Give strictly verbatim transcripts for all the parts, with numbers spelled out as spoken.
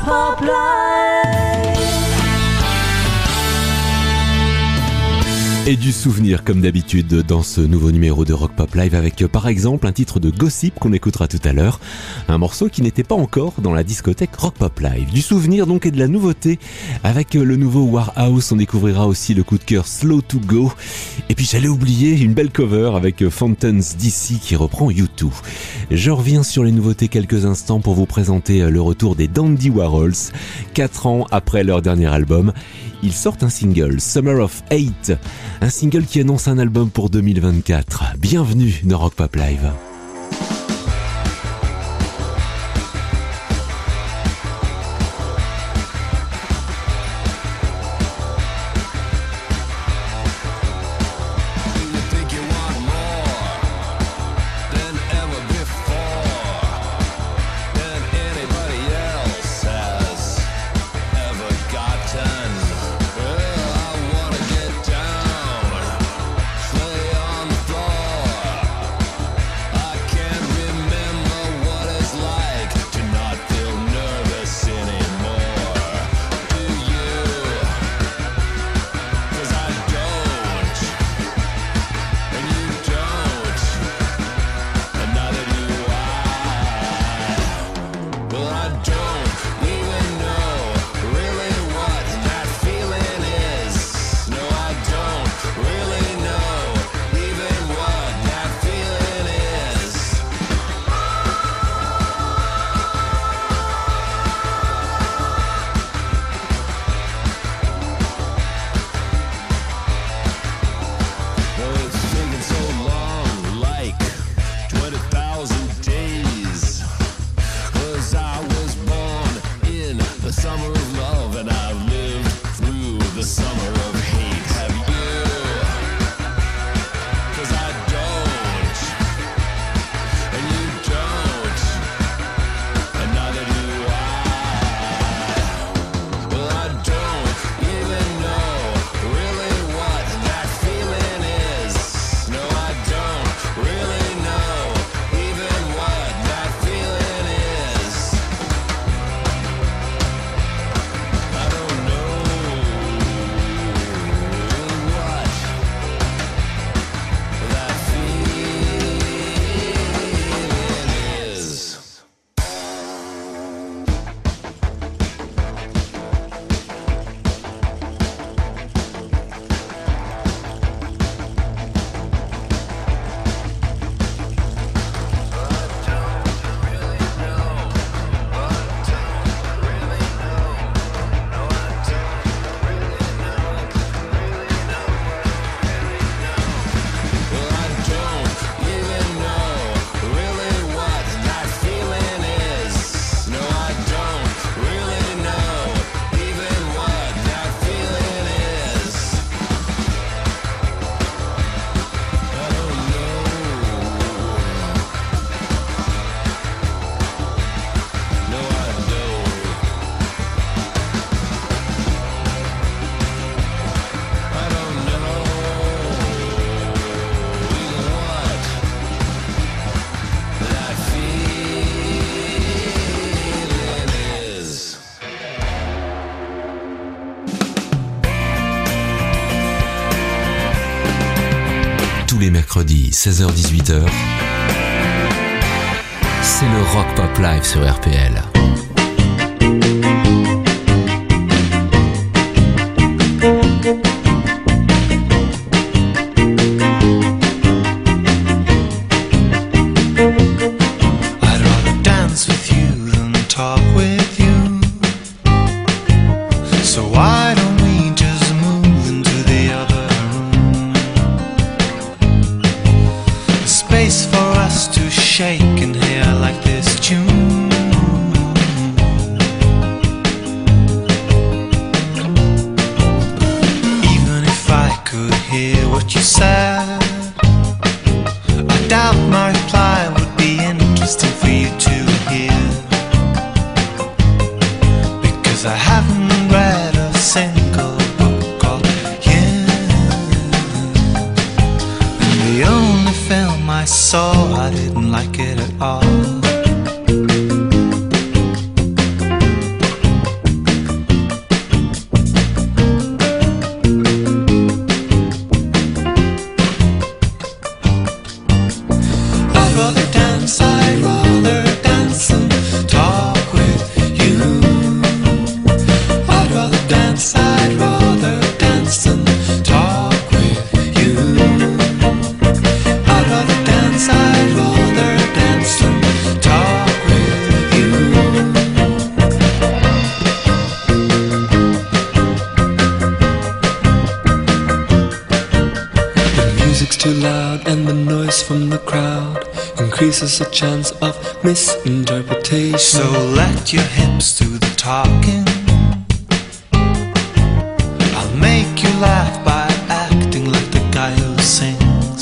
Pop Live. Et du souvenir comme d'habitude dans ce nouveau numéro de Rock Pop Live avec par exemple un titre de Gossip qu'on écoutera tout à l'heure, un morceau qui n'était pas encore dans la discothèque Rock Pop Live. Du souvenir donc et de la nouveauté avec le nouveau Warhouse, on découvrira aussi le coup de cœur Slow to Go et puis j'allais oublier une belle cover avec Fountains D C qui reprend U deux. Je reviens sur les nouveautés quelques instants pour vous présenter le retour des Dandy Warhols. Quatre ans après leur dernier album, ils sortent un single, Summer of Hate, un single qui annonce un album pour deux mille vingt-quatre. Bienvenue dans Rock Pop Live. Les mercredis seize heures dix-huit heures, c'est le Rock Pop Live sur R P L. increases the chance of misinterpretation. So let your hips do the talking. I'll make you laugh by acting like the guy who sings.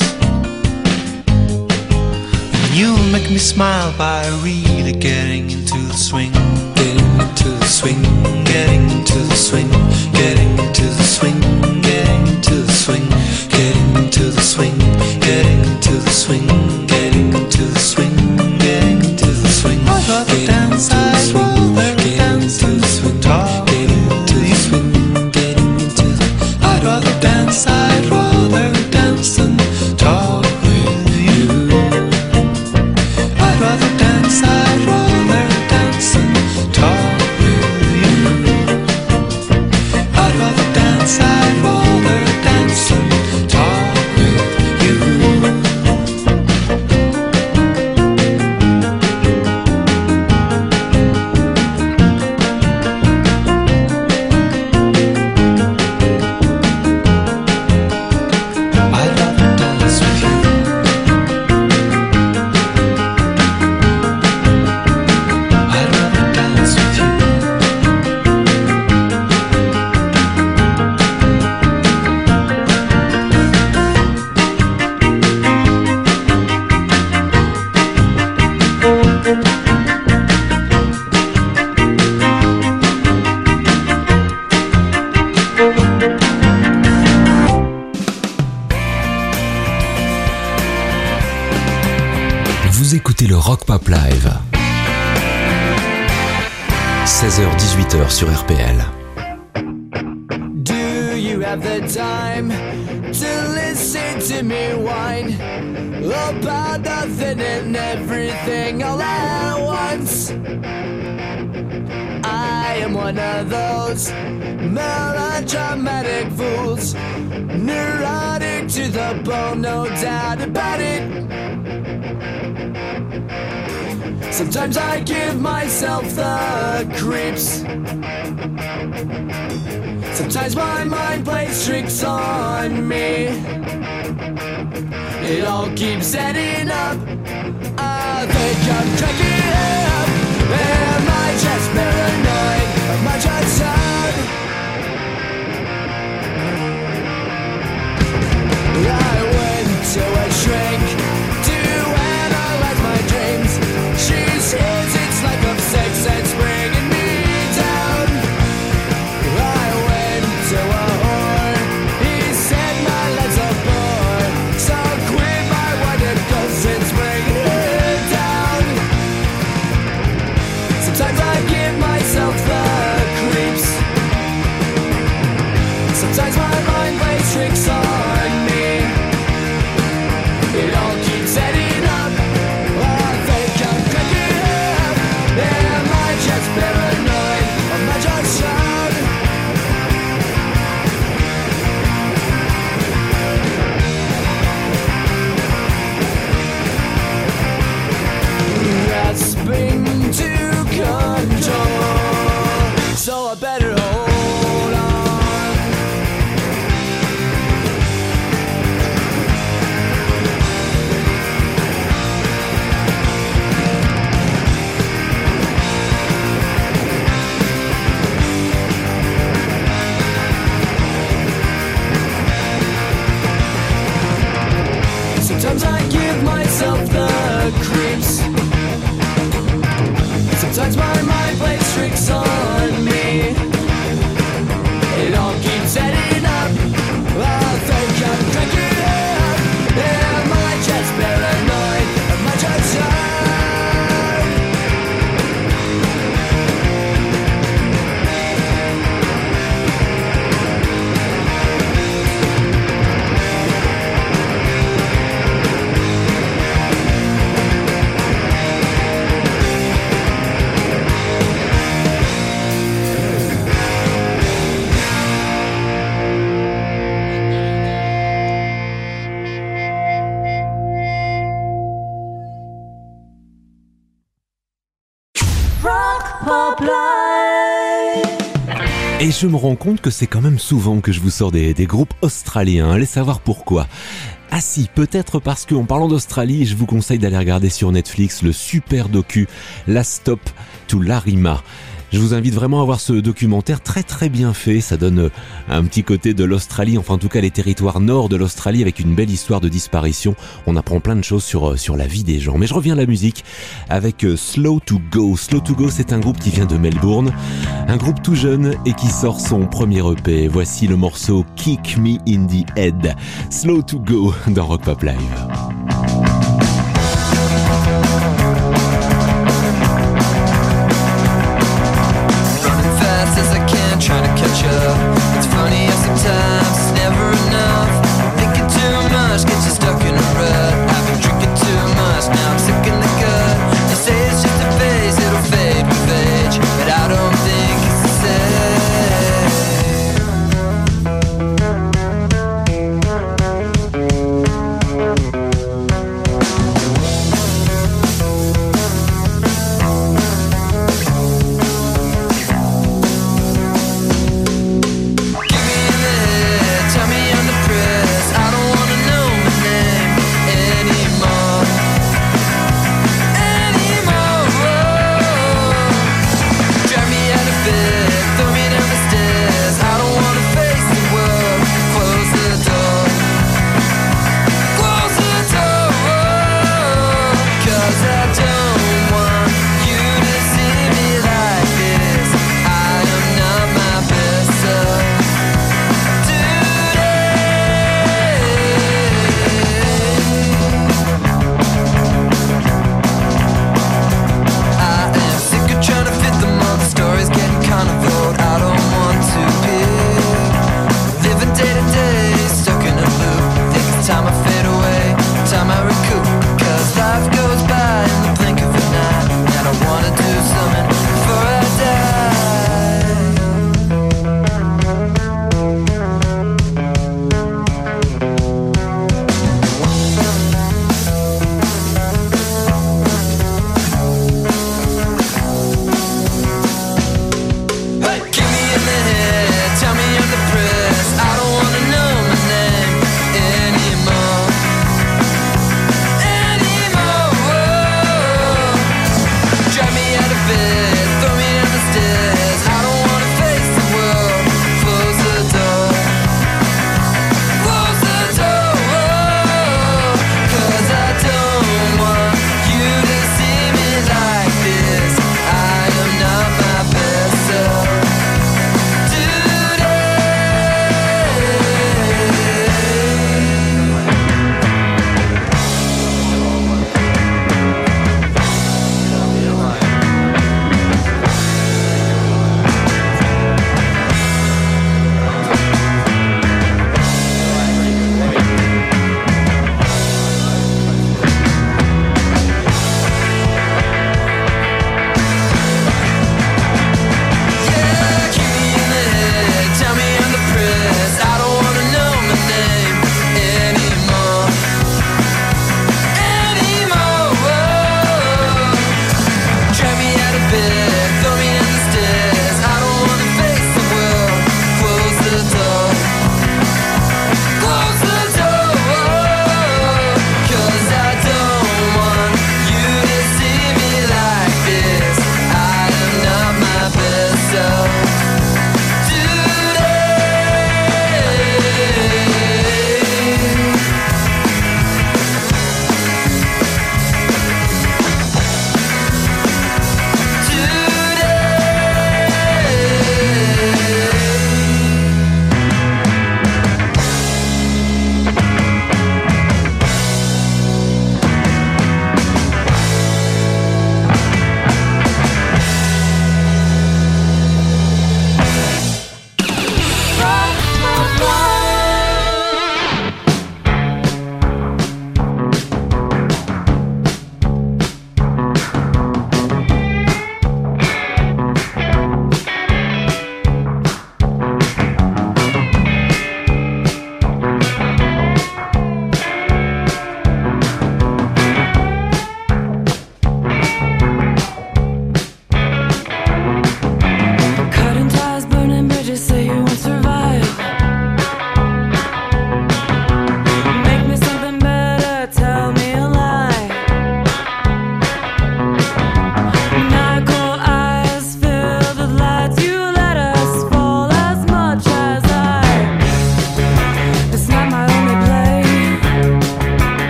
And you'll make me smile by really getting into the swing. Getting into the swing, Getting into the swing, getting into the swing, getting into the swing, getting into the swing, getting into the swing, getting into the swing, getting into the swing. I'd rather dance, I'd rather dance and talk getting into the swing, getting into the. I'd rather dance, I'd rather dance and talk with you. I'd rather dance, I'd rather dance and talk with you. I'd rather dance, I'd rather dance and talk with you. I'd rather dance with you. I'd rather dance with you. Vous écoutez le Rock Pop Live. seize heures dix-huit heures sur R P L. Do you have the time to listen to me whine about nothing and everything all at once? I am one of those melodramatic fools, neurotic to the bone, no doubt about it. Sometimes I give myself the creeps. Sometimes my mind plays tricks on me. It all keeps adding up. I think I'm cracking up. Am I just paranoid? Am I just sad? I went to a shrink to analyze my dreams. She says it's like of sex that's bringing me down. I went to a whore. He said my life's a bore. So quit my wonder 'cause it's bringing me down. Sometimes I give myself the creeps. Sometimes my mind plays tricks on me. It all keeps adding up. I think I'm cracking up. Am I just paranoid? Am I just sad? Grasping to control, so I better hold on. Sometimes I give myself the creeps. Sometimes my mind plays tricks on me. It all keeps adding up. I think I'm cracking up. Am I just paranoid? Am I just sad? Rock Pop Live. Et je me rends compte que c'est quand même souvent que je vous sors des, des groupes australiens. Allez savoir pourquoi. Ah si, peut-être parce qu'en parlant d'Australie, je vous conseille d'aller regarder sur Netflix le super docu Last Stop to Larima. Je vous invite vraiment à voir ce documentaire très très bien fait. Ça donne un petit côté de l'Australie, enfin en tout cas les territoires nord de l'Australie avec une belle histoire de disparition. On apprend plein de choses sur, sur la vie des gens. Mais je reviens à la musique avec Slow to Go. Slow to Go, c'est un groupe qui vient de Melbourne. Un groupe tout jeune et qui sort son premier E P. Voici le morceau Kick Me in the Head. Slow to Go dans Rock Pop Live. Trying to catch up. It's funny how sometimes it's never enough. Thinking too much gets you stuck in a rut. I've been drinking too much, now I'm sick in the gut. They say it's just a phase, it'll fade with age, but I don't think it's the same.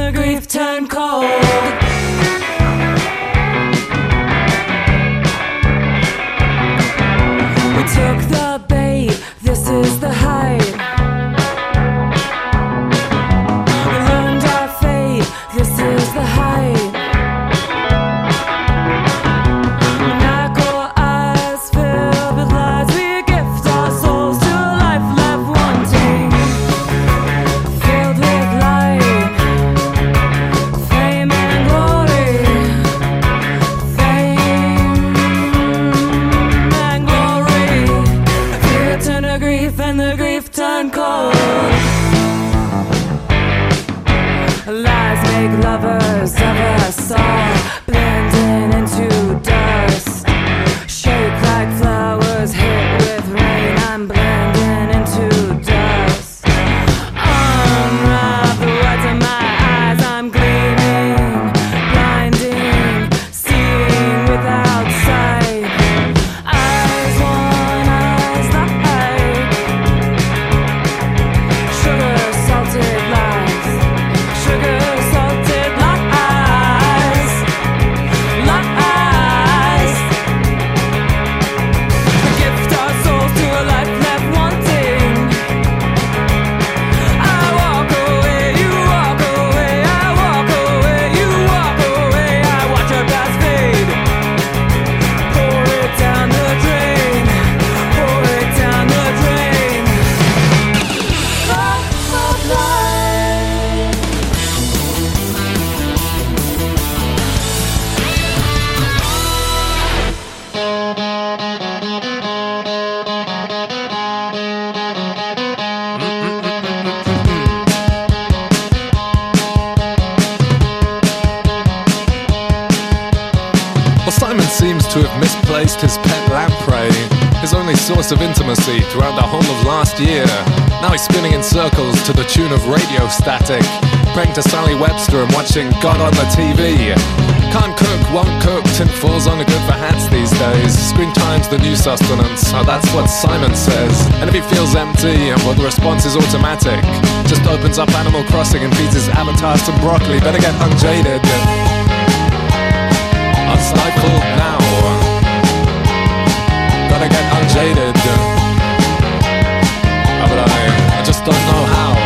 the grief turned cold. We took the bait, this is the height. We learned our fate, this is the height. Maniacal eyes filled with lies, we gift our souls to a life left wanting. Filled with light, fame and glory. Fame and glory. Fear turned to grief and the grief turned cold. Lies make lovers of us all, blending into dust. Shake like flowers hit with rain, I'm blending into dust. Unwrap the words in my eyes, I'm gleaming, blinding, seeing without sight. Eyes, one eyes, light. Sugar salted lies, sugar salted lies, lies. We gift our souls to a life left wanting. I walk away, you walk away, I walk away, you walk away. I watch our past fade, pour it down the drain, pour it down the drain. Rock, rock, life. Well, Simon seems to have misplaced his pet lamprey, his only source of intimacy throughout the whole of last year. Now he's spinning in circles to the tune of Radio Static, praying to Sally Webster and watching God on the T V. Can't cook, won't cook, tin foil's only good for hats these days. Screen time's the new sustenance, oh, that's what Simon says. And if he feels empty, well, the response is automatic. Just opens up Animal Crossing and feeds his avatar some broccoli. Better get unjaded. Unstifled now. Gotta get unjaded. Oh, but I, I just don't know how.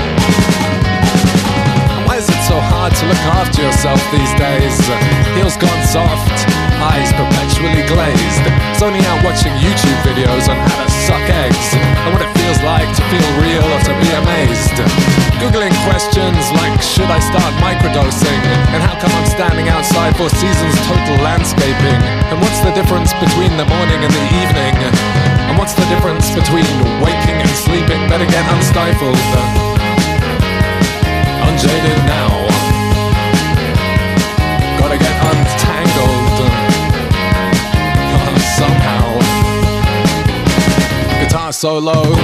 Why is it so hard to look after yourself these days? Heels gone soft, eyes perpetually glazed. It's only out watching YouTube videos on how to suck eggs and what it feels like to feel real or to be amazed. Googling questions like, should I start microdosing? And how come I'm standing outside Four Seasons Total Landscaping? And what's the difference between the morning and the evening? And what's the difference between waking and sleeping? Better get unstifled, unjaded now. Gotta get untangled somehow. Guitar solo.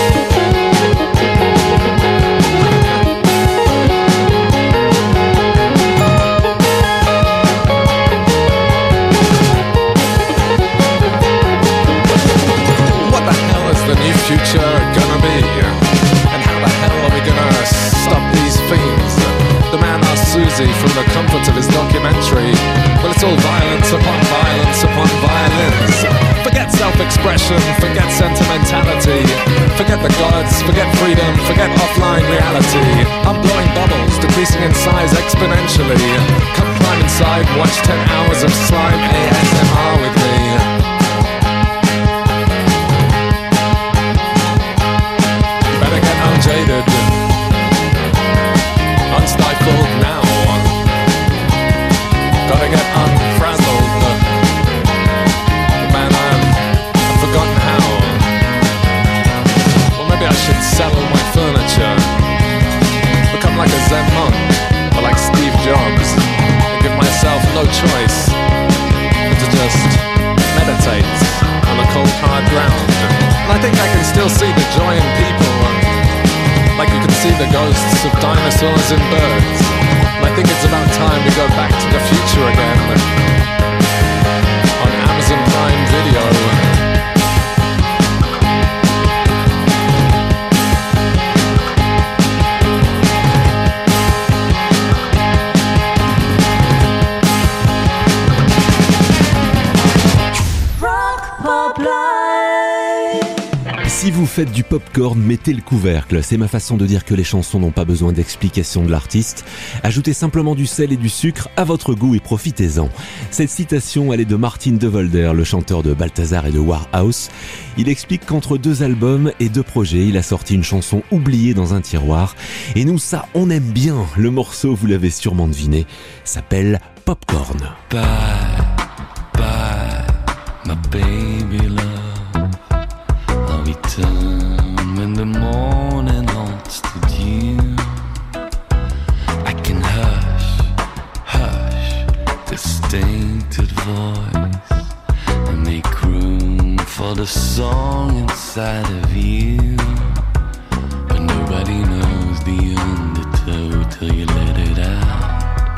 The new future gonna be? And how the hell are we gonna stop these fiends? The man asked Susie from the comfort of his documentary. Well, it's all violence upon violence upon violence. Forget self-expression, forget sentimentality. Forget the gods, forget freedom, forget offline reality. I'm blowing bubbles, decreasing in size exponentially. Come climb inside, watch ten hours of slime A S M R with me. Unjaded, unstifled now. Gotta get unfrazzled. Man, I'm, I've forgotten how. Well, maybe I should sell all my furniture, become like a Zen monk, or like Steve Jobs, and give myself no choice but to just meditate on the cold hard ground. And I think I can still see the joy in people, like you can see the ghosts of dinosaurs and birds. And I think it's about time we go back to the future again. On Amazon Prime Video. faites du popcorn, mettez le couvercle. C'est ma façon de dire que les chansons n'ont pas besoin d'explication de l'artiste. Ajoutez simplement du sel et du sucre à votre goût et profitez-en. Cette citation, elle est de Martin de Volder, le chanteur de Balthazar et de Warhouse. Il explique qu'entre deux albums et deux projets, il a sorti une chanson oubliée dans un tiroir. Et nous, ça, on aime bien. Le morceau, vous l'avez sûrement deviné, s'appelle Popcorn. Bye, bye, my baby love. I'll return when the morning haunts the dew. I can hush, hush this tainted voice and make room for the song inside of you. But nobody knows the undertow till you let it out.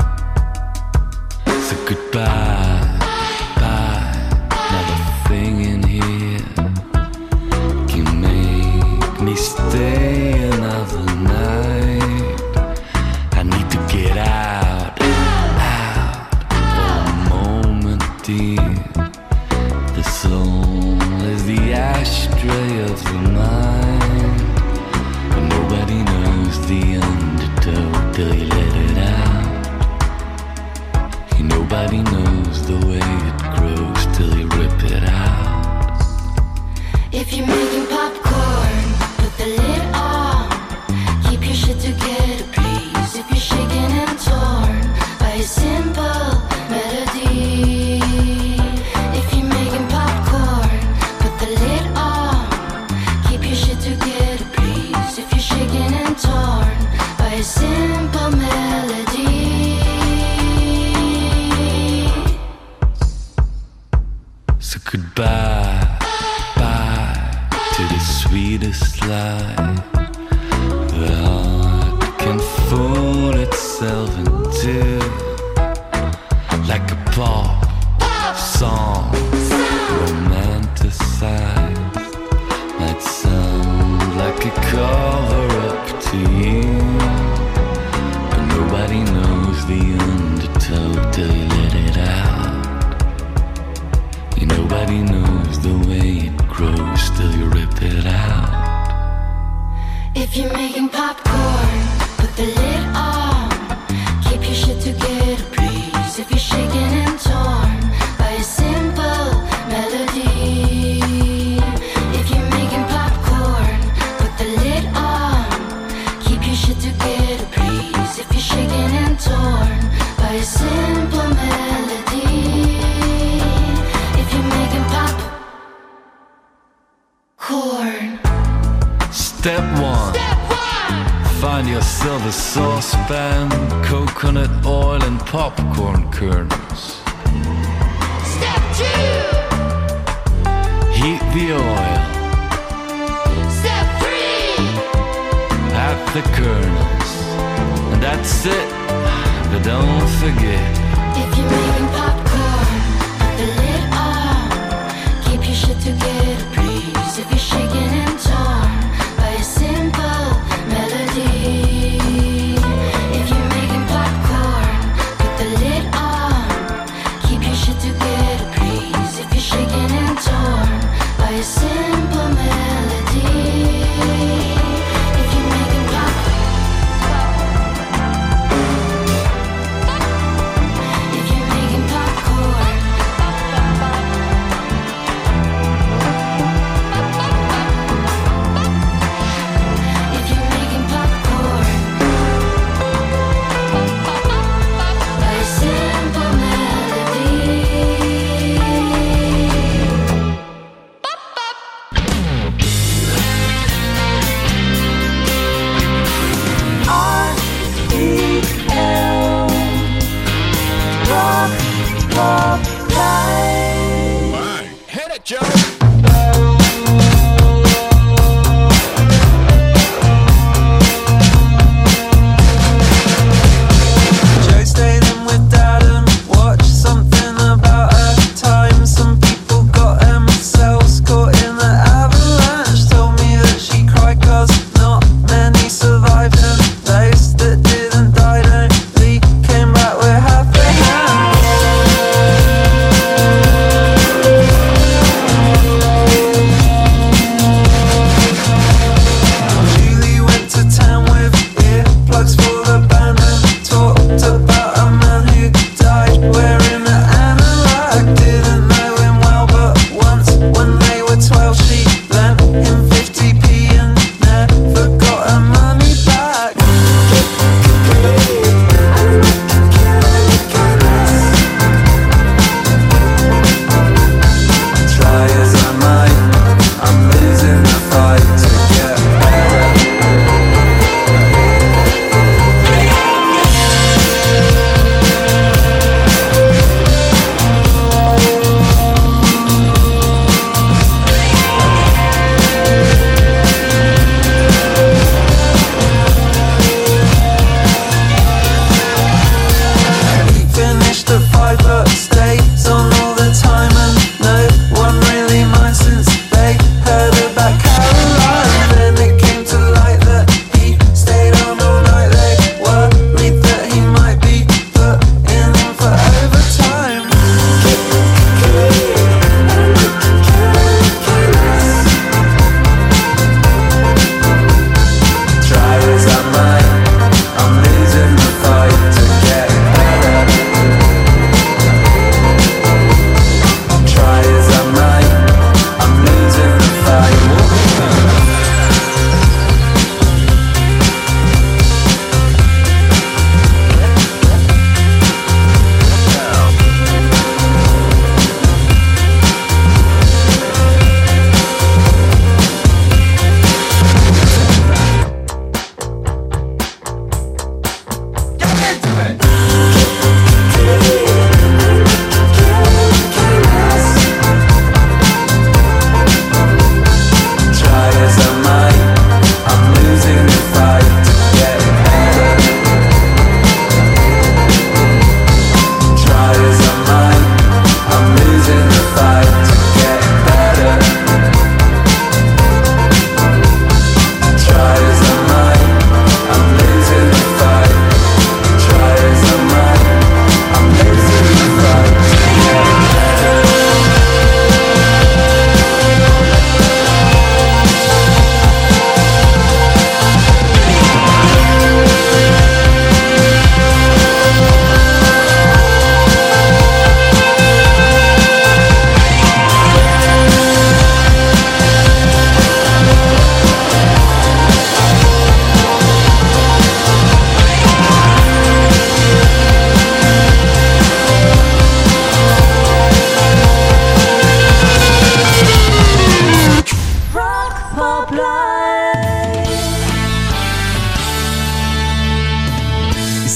So goodbye, bye, not a thing in here can make me stay another night. I need to get out, out for a moment, dear. The soul is the ashtray of the mind, but nobody knows the undertow till you let it out. Nobody knows the way it grows till you rip it out. If you're making popcorn, put the lid on. Keep your shit together, please. If you're shaking and torn by a simple melody. If you're making popcorn, put the lid on. Keep your shit together, please. If you're shaking and torn by a simple melody. So goodbye, bye to the sweetest lie the heart can fool itself into, like a pop song romanticized, might sound like a cover-up to you, but nobody knows the undertow till you let it out. Nobody knows the way it grows till you rip it out. If you're making popcorn, put the lid on. Keep your shit together, please. If you're shaking and torn by a simple melody. If you're making popcorn, put the lid on. Keep your shit together, please. If you're shaking and torn by a simple melody. Corn. Step one. Step one. Find your silver saucepan, coconut oil and popcorn kernels. Step two. Heat the oil. Step three. Add the kernels. And that's it. But don't forget. If you're making popcorn, put the lid on. Keep your shit together, please. If you're shaking and torn by a simple melody. If you're making popcorn, put the lid on. Keep your shit together, please. If you're shaking and torn by a simple melody. If you're making popcorn, if you're making popcorn.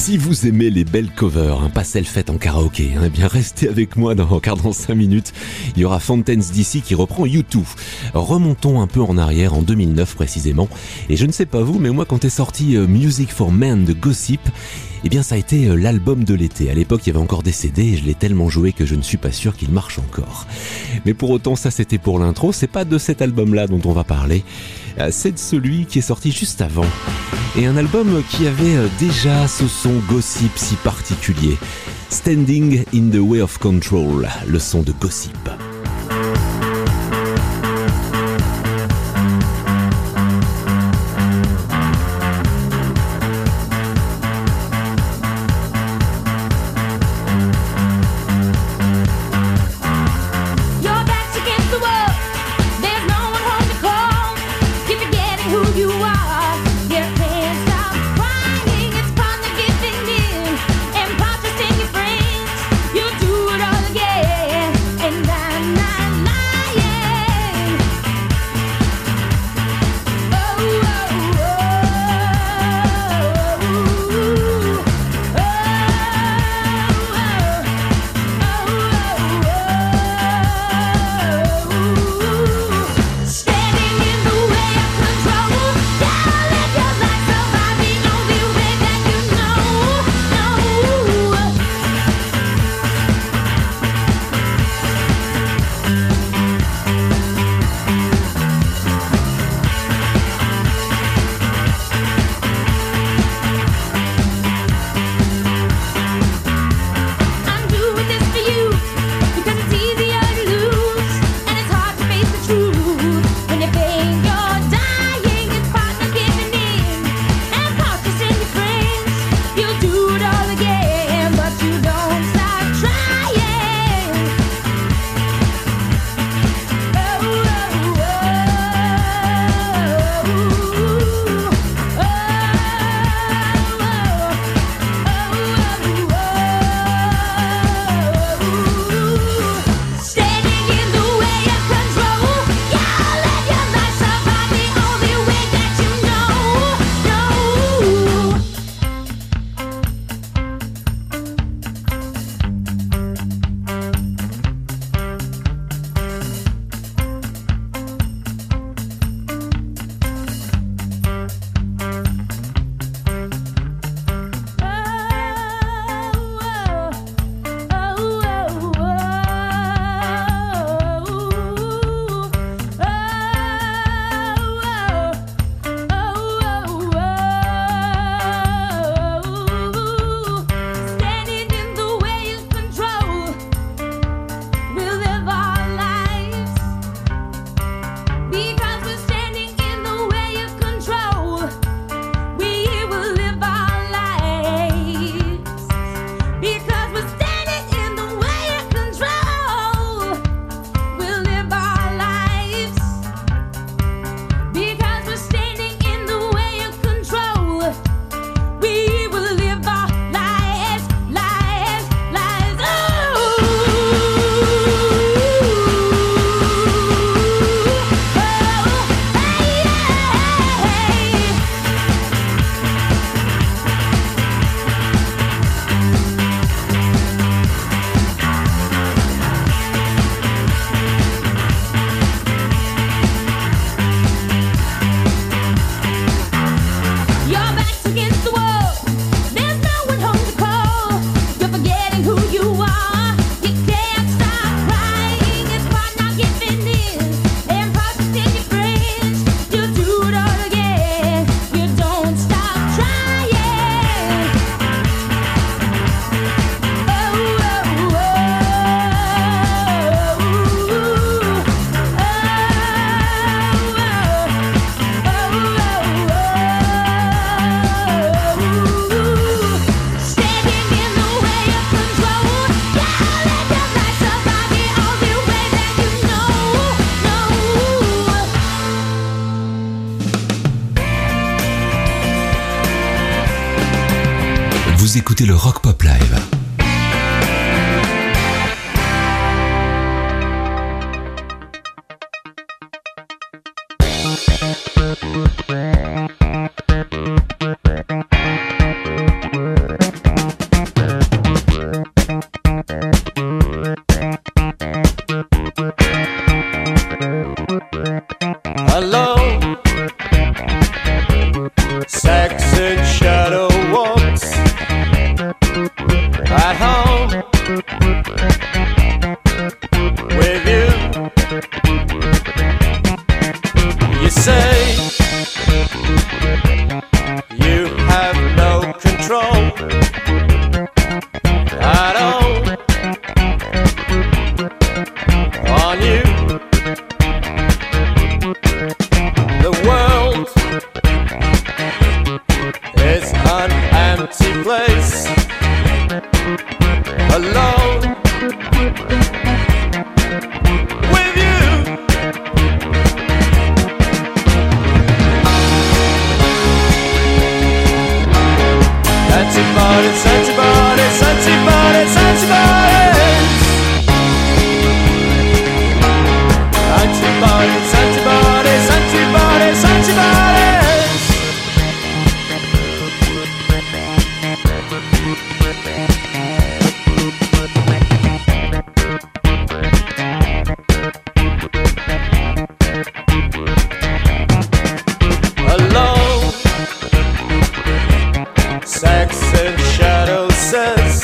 Si vous aimez les belles covers, hein, pas celles faites en karaoké, hein, eh bien restez avec moi dans, car dans cinq minutes, il y aura Fountains D C qui reprend U deux. Remontons un peu en arrière, en deux mille neuf précisément, et je ne sais pas vous, mais moi quand est sorti euh, Music for Men de Gossip, eh bien ça a été euh, l'album de l'été. À l'époque il y avait encore des C D et je l'ai tellement joué que je ne suis pas sûr qu'il marche encore. Mais pour autant ça c'était pour l'intro, c'est pas de cet album-là dont on va parler, c'est de celui qui est sorti juste avant. Et un album qui avait déjà ce son Gossip si particulier. Standing in the Way of Control, le son de Gossip. Vous écoutez le Rock Pop Live. control at all on you. The world is an empty place, alone with you. Antibodies, antibodies, antibodies, antibodies. Antibodies, antibodies, antibodies, antibodies. Alone, sex and shadow says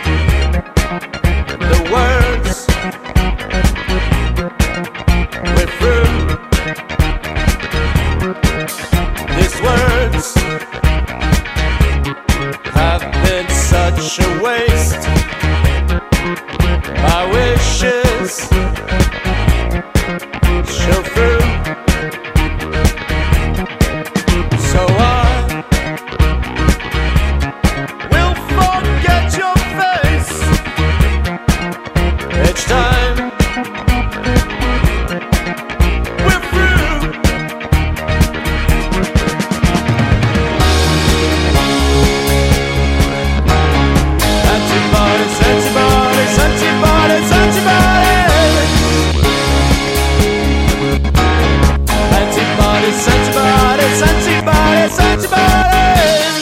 the words we're through. These words have been such a waste. My wishes show through. So I will forget your face each time we're through. Antibodies, antibodies, antibodies, antibodies. Antibodies, antibodies, antibodies, antibodies.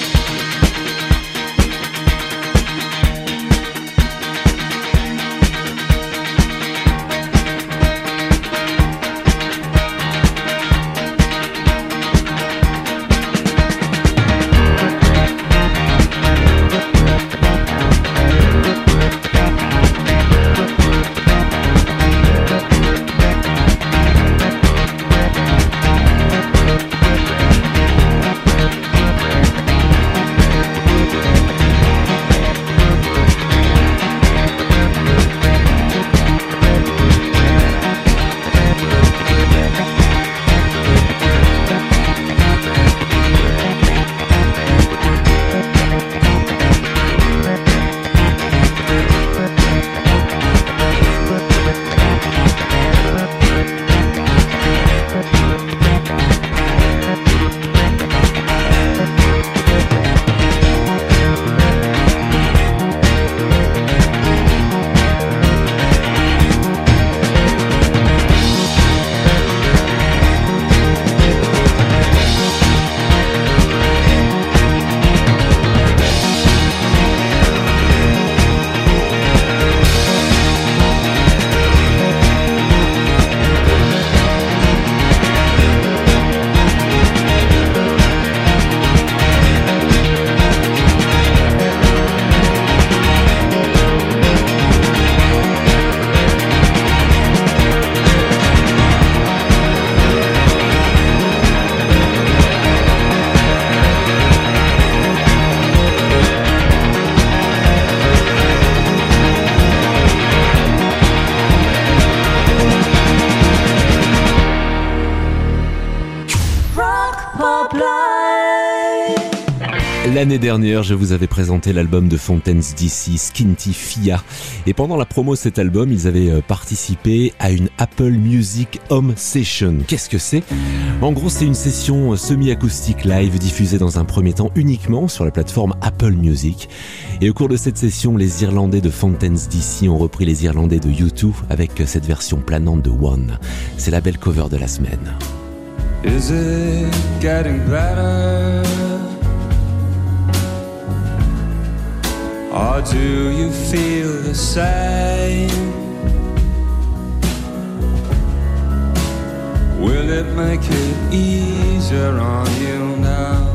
L'année dernière, je vous avais présenté l'album de Fontaines D C, Skinty Fia. Et pendant la promo de cet album, ils avaient participé à une Apple Music Home Session. Qu'est-ce que c'est ? En gros, c'est une session semi-acoustique live diffusée dans un premier temps uniquement sur la plateforme Apple Music. Et au cours de cette session, les Irlandais de Fontaines D C ont repris les Irlandais de U deux avec cette version planante de One. C'est la belle cover de la semaine. Is it getting better? Or do you feel the same? Will it make it easier on you now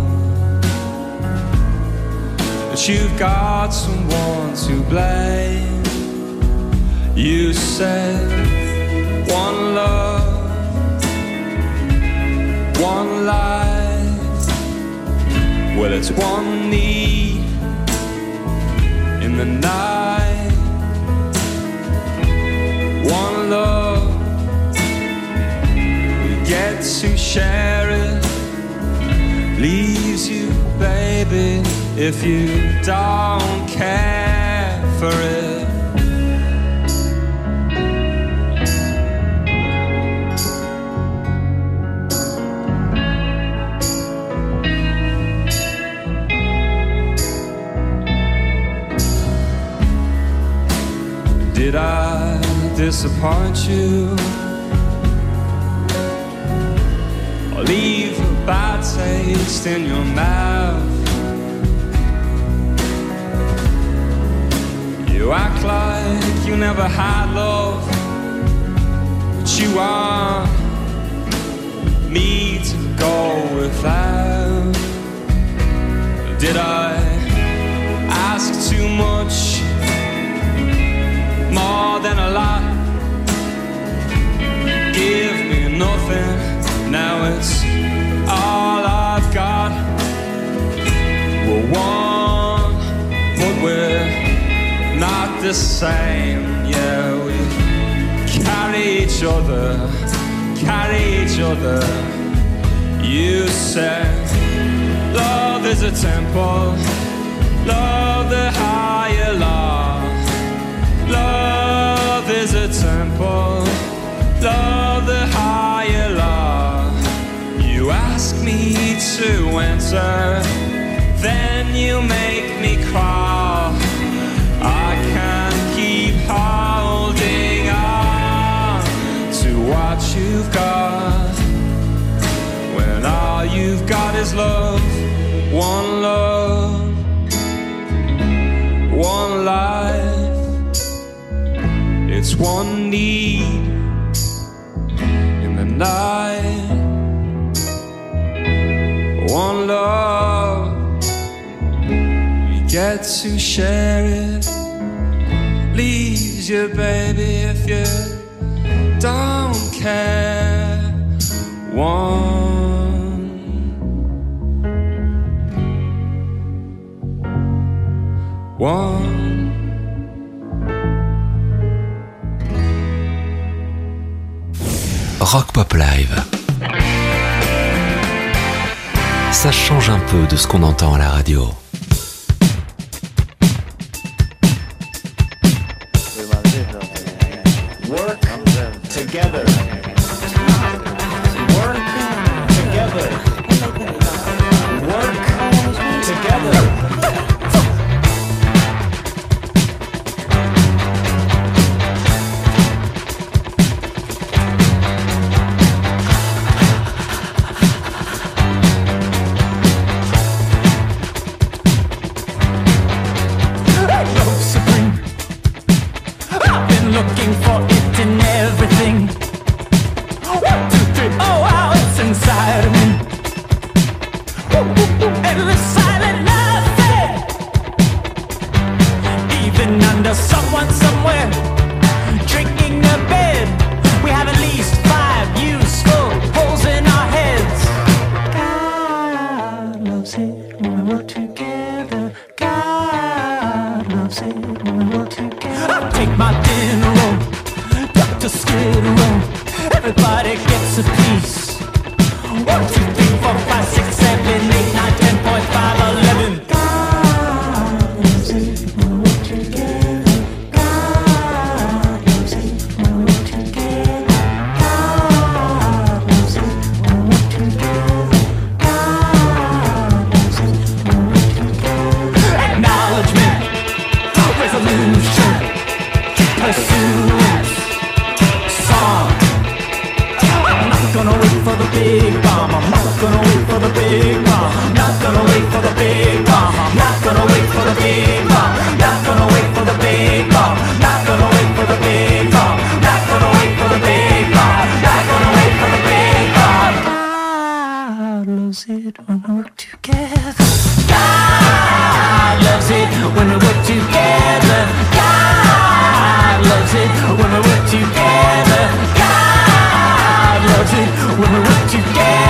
that you've got someone to blame? You said one love, one life, Well, it's one need in the night, one love, we get to share it. Leaves you, baby, if you don't care for it. Did I disappoint you? Or leave a bad taste in your mouth? You act like you never had love, but you want me to go without. Did I ask too much? More than a lot. Give me nothing, now it's all I've got. We're one, but we're not the same. Yeah, we carry each other, carry each other. You said love is a temple, love the higher law. Love is a temple, love the higher law. You ask me to enter, then you make me crawl. I can't keep holding on to what you've got, when all you've got is love. One love, one life. It's one need in the night, one love, we get to share it. Leaves you, baby, if you don't care. One, one. Rock Pop Live. Ça change un peu de ce qu'on entend à la radio. Work together. Work together. Work together. Looking for it in everything. One, two, three, oh, how it's inside of me. Endless silent nothing. Even under someone somewhere, drinking a bed. We have at least five useful holes in our heads. God loves it when we work together. God loves it when we work together. I'll take my dinner roll, Doctor Skid Row. Everybody gets a piece. One, two, three, four, five, six, seven, eight, nine, ten point five, eleven. God loves it when we work together. God loves it when we work together. God loves it when we work together. God loves it when we work together. Acknowledgement, resolution, pursuance, song. I'm not gonna wait for the big bomb. I'm not gonna wait for the big bomb. Not gonna wait for the big bomb. Not gonna wait for the big bomb. Not gonna wait for the big bomb. Not gonna wait for the big bomb. Not gonna wait for the big bomb. Not gonna wait for the big bomb. God loves it when we work together. God loves it when we work together. God loves it when we work together. God loves it when we work together.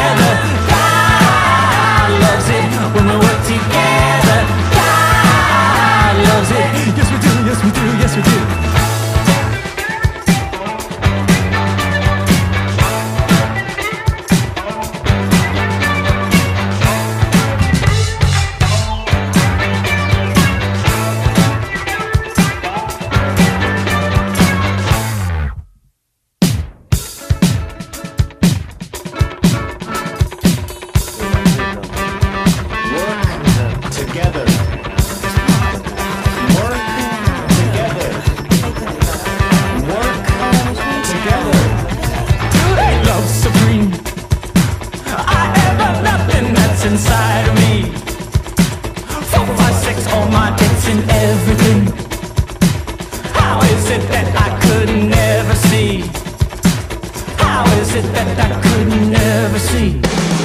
sex, all my debts and everything. How is it that I could never see? How is it that I could never see?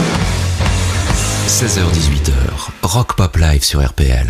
seize heures dix-huit heures, Rock Pop Live sur R P L.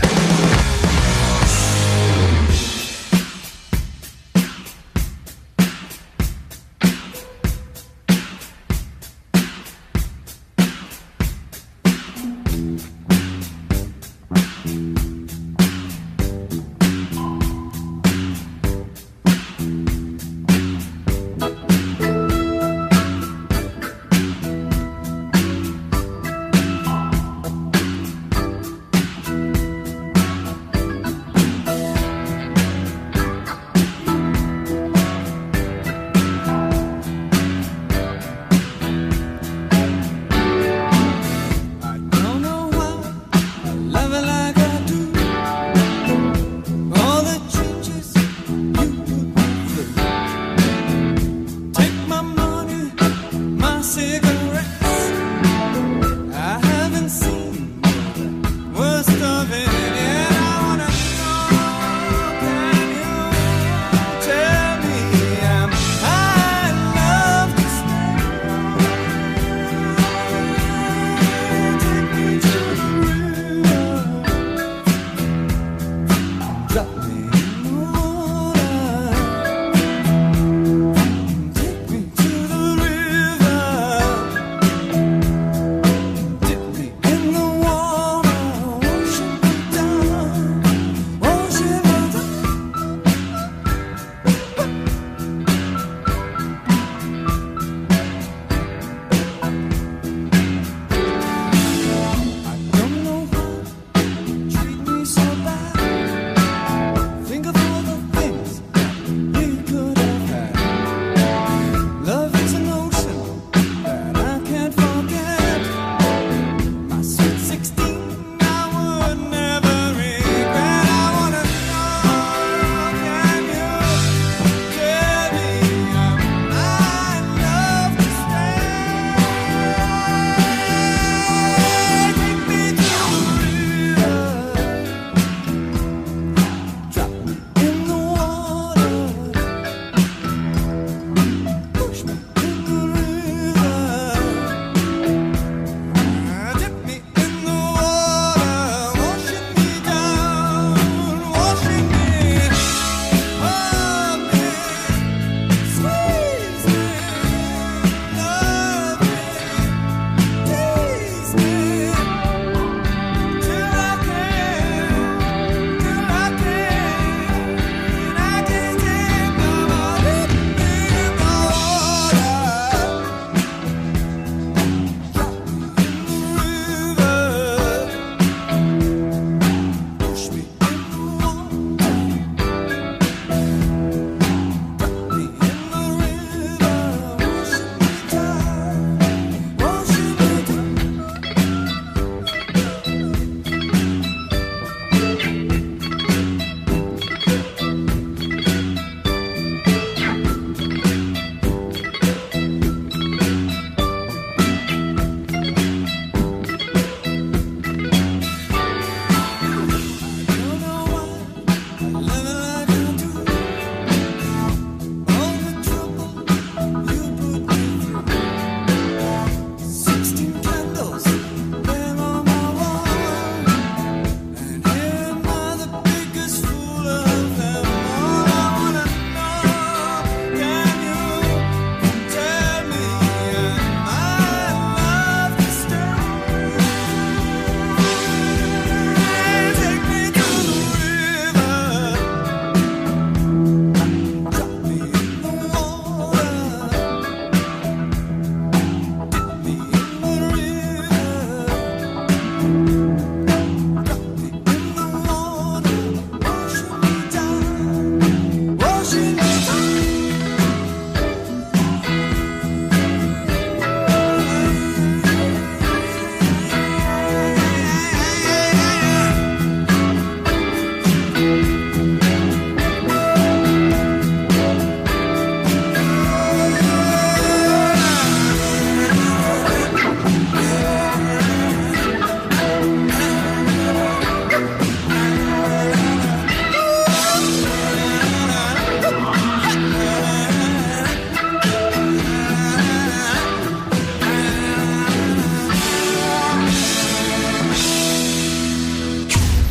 Down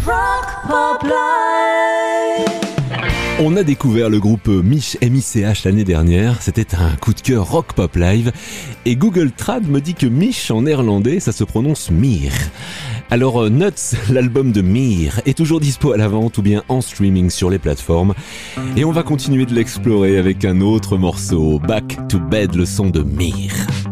Rock Pop Live. On a découvert le groupe Mich M I C H l'année dernière, c'était un coup de cœur rock pop live et Google Trad me dit que Mich en néerlandais ça se prononce Mir. Alors Nuts, l'album de Mir, est toujours dispo à la vente ou bien en streaming sur les plateformes et on va continuer de l'explorer avec un autre morceau, Back to Bed, le son de Mir.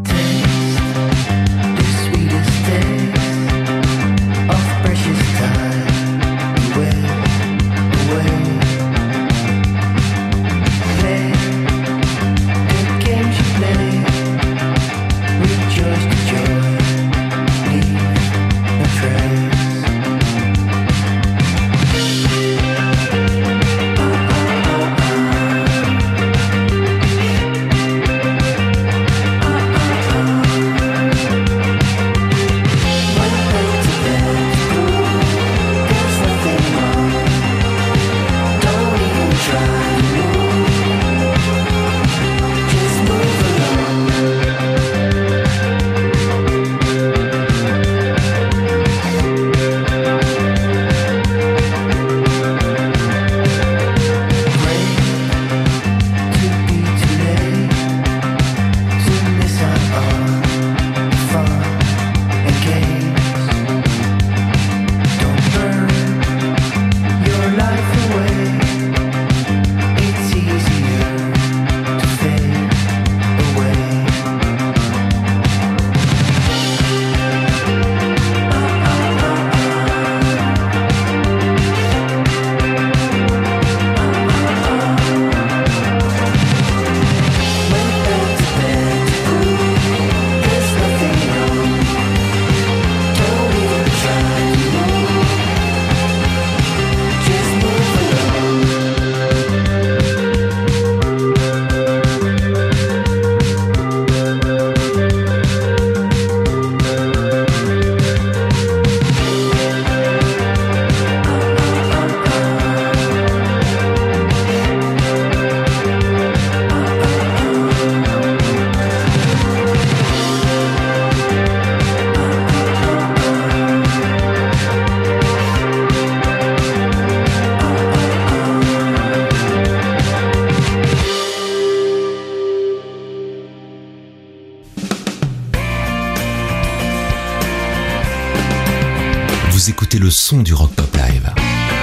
Vous écoutez le son du Rock Pop Live.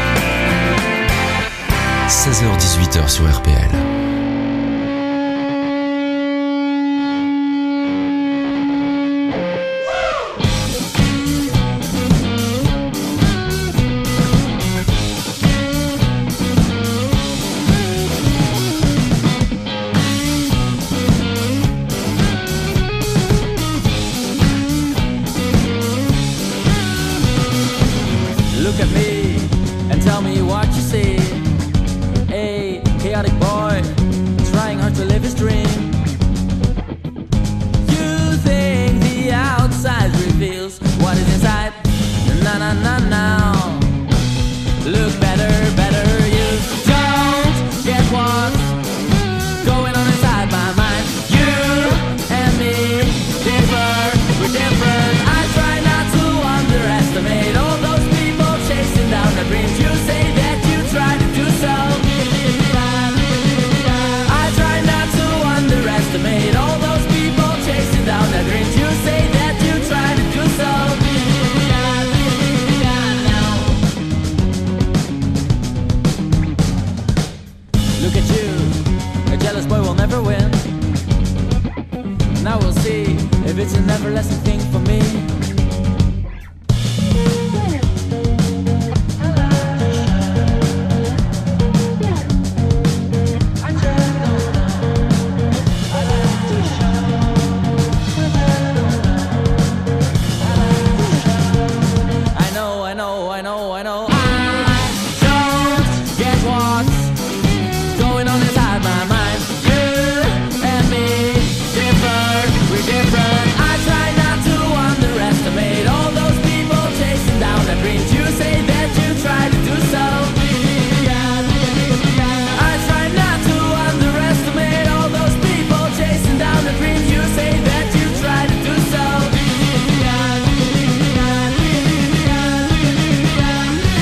seize heures dix-huit heures sur R P L. Look at me and tell me what you see. A chaotic boy trying hard to live his dream. You think the outside reveals what is inside. Na na na na. Look better, better. You don't get what's going on inside my mind. You and me differ, we're different. I try not to underestimate all those people chasing down their dreams. You say that you try to do so. I try not to underestimate all those people chasing down their dreams. You say that you try to do so. Look at you, a jealous boy will never win. Now we'll see if it's an everlasting thing for me. I know, I know, I know, I know. I don't get what's going on inside my mind. You and me differ, we're different. I try not to underestimate all those people chasing down their dreams. You say that you try to do so. I try not to underestimate all those people chasing down their dreams. You say that you try to do so.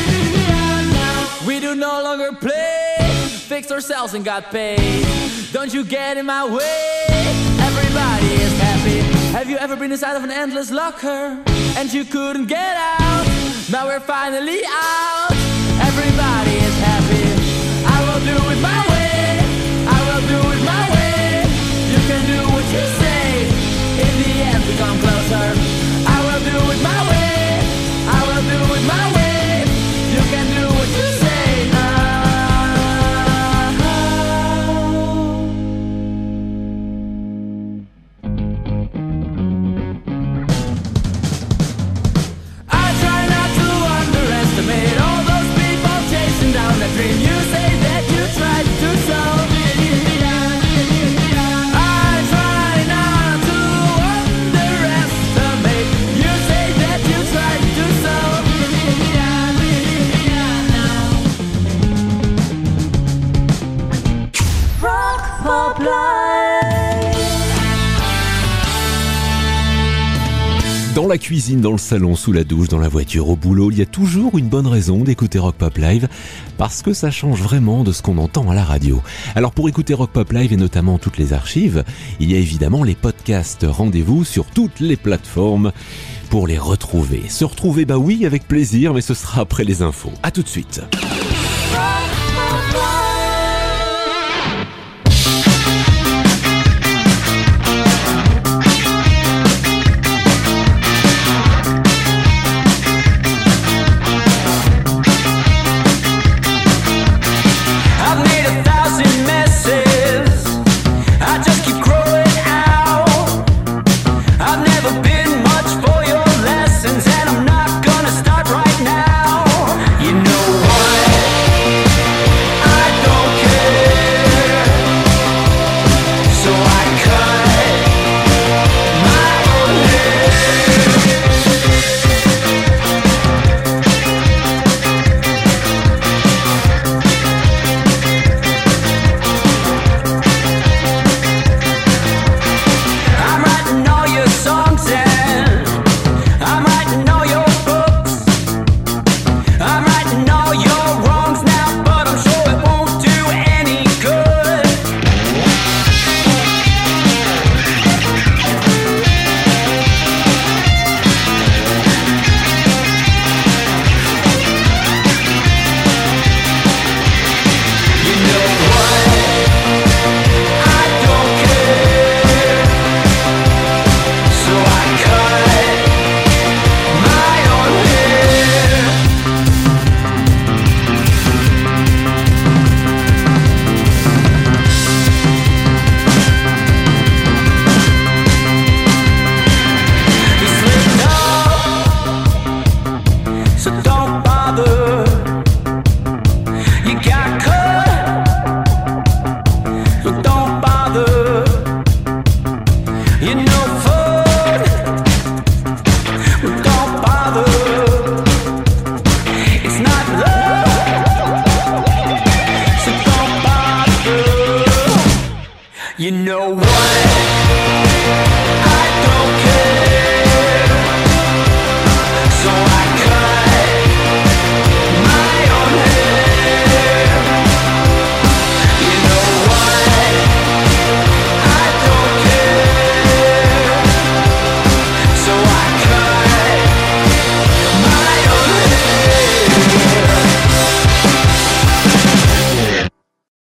yourselves and got paid. Don't you get in my way? Everybody is happy. Have you ever been inside of an endless locker and you couldn't get out? Now we're finally out. Everybody is happy. I will do it my way. I will do it my way. You can do what you say. In the end we come closer. I will do it my way. I will do it my way. You can do what you say. I try not to underestimate all those people chasing down that dream. You say that you tried to solve. I try not to underestimate. You say that you tried to solve. Rock Pop Live. Dans la cuisine, dans le salon, sous la douche, dans la voiture, au boulot, il y a toujours une bonne raison d'écouter Rock Pop Live, parce que ça change vraiment de ce qu'on entend à la radio. Alors pour écouter Rock Pop Live et notamment toutes les archives, il y a évidemment les podcasts. Rendez-vous sur toutes les plateformes pour les retrouver. Se retrouver, bah oui, avec plaisir, mais ce sera après les infos. À tout de suite. Rock